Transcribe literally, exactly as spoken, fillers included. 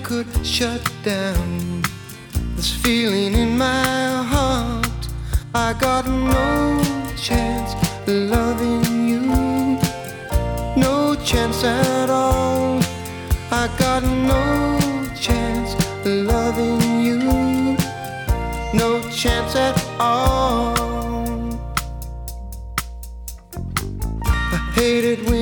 could shut down this feeling in my heart. I got no chance loving you, no chance at all. I got no chance loving you, no chance at all. I hate it when